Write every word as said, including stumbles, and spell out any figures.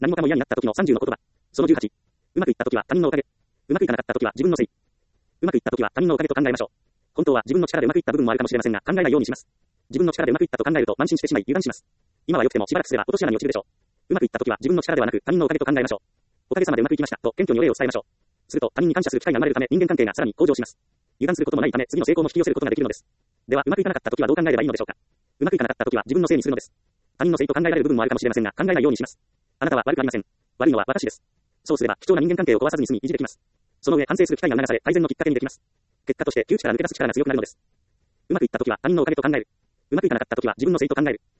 何もかも嫌になった時のさんじゅうの言葉。そのじゅうはち。うまくいった時は他人のおかげ。うまくいかなかった時は自分のせい。うまくいった時は他人のおかげと考えましょう。本当は自分の力でうまくいった部分もあるかもしれませんが、考えないようにします。自分の力でうまくいったと考えると慢心してしまい油断します。今は良くてもしばらくすれば落とし穴に落ちるでしょう。うまくいった時は自分の力ではなく他人のおかげと考えましょう。おかげさまでうまくいきましたと謙虚にお礼を伝えましょう。すると他人に感謝する機会が生まれるため人間関係がさらに向上します。油断することもないため次の成功も引き寄せることができるのです。ではうまくいかなかった時はどう考えればいいのでしょうか。うまくいかなかった時は自分のせいにするのです。他人のせいと考えられる部分もあるかもしれませんが考えないようにします。あなたは悪くありません。悪いのは私です。そうすれば貴重な人間関係を壊さずに済み維持できます。その上反省する機会が流され改善のきっかけにできます。結果として窮地から抜け出す力が強くなるのです。うまくいった時は他人のおかげと考える。うまくいかなかった時は自分のせいと考える。